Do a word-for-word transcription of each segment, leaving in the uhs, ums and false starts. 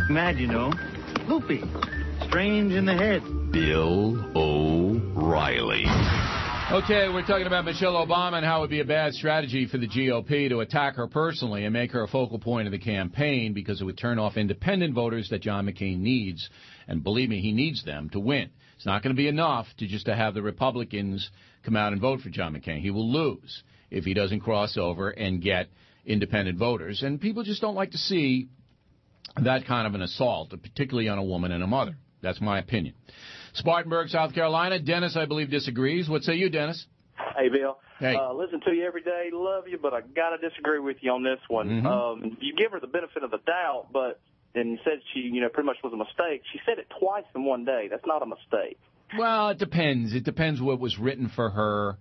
Mad, you know. Loopy. Strange in the head. Bill O'Reilly. Okay, we're talking about Michelle Obama and how it would be a bad strategy for the G O P to attack her personally and make her a focal point of the campaign because it would turn off independent voters that John McCain needs. And believe me, he needs them to win. It's not going to be enough to just to have the Republicans come out and vote for John McCain. He will lose if he doesn't cross over and get independent voters. And people just don't like to see that kind of an assault, particularly on a woman and a mother. That's my opinion. Spartanburg, South Carolina. Dennis, I believe, disagrees. What say you, Dennis? Hey, Bill. Hey. Uh, listen to you every day. Love you, but I got to disagree with you on this one. Mm-hmm. Um, you give her the benefit of the doubt, but and you said she, you know, pretty much was a mistake. She said it twice in one day. That's not a mistake. Well, it depends. It depends what was written for her.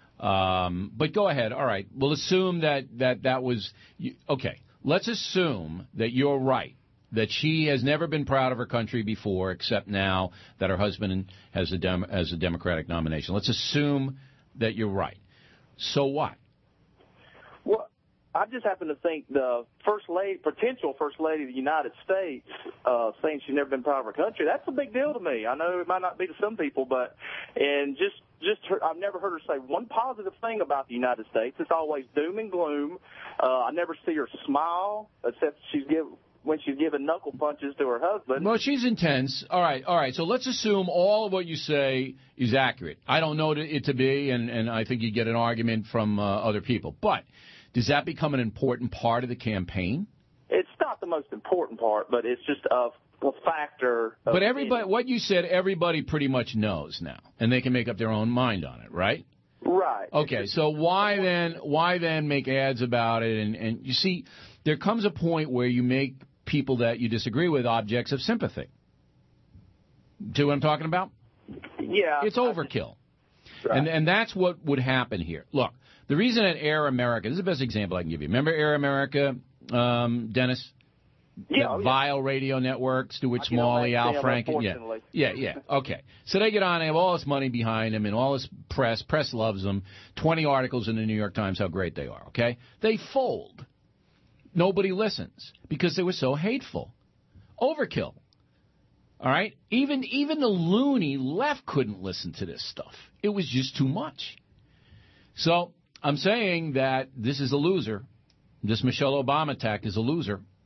Um, but go ahead. All right. We'll assume that that, that was – okay. Let's assume that you're right, that she has never been proud of her country before except now that her husband has a, dem- has a Democratic nomination. Let's assume that you're right. So what? Well, I just happen to think the first lady, potential first lady of the United States, uh, saying she's never been proud of her country, that's a big deal to me. I know it might not be to some people, but and just just her, I've never heard her say one positive thing about the United States. It's always doom and gloom. Uh, I never see her smile, except she's give, when she's giving knuckle punches to her husband. Well, she's intense. All right, all right. So let's assume all of what you say is accurate. I don't know it to be, and, and I think you get an argument from uh, other people. But does that become an important part of the campaign? It's not the most important part, but it's just a, a factor. Of but everybody, what you said, everybody pretty much knows now, and they can make up their own mind on it, right? Right. Okay, so why then why then make ads about it? And, and you see, there comes a point where you make people that you disagree with objects of sympathy. See what I'm talking about? Yeah. It's overkill. Right. And and that's what would happen here. Look, the reason that Air America, this is the best example I can give you. Remember Air America, um, Dennis? Yeah, that oh, yeah. Vile Radio Network, Stuart I can Smalley, Al understand, Franken. Yeah. yeah, yeah, okay. So they get on, they have all this money behind them and all this press. Press loves them. twenty articles in the New York Times how great they are, okay? They fold. Nobody listens because they were so hateful. Overkill. All right? Even even the loony left couldn't listen to this stuff. It was just too much. So I'm saying that this is a loser. This Michelle Obama attack is a loser.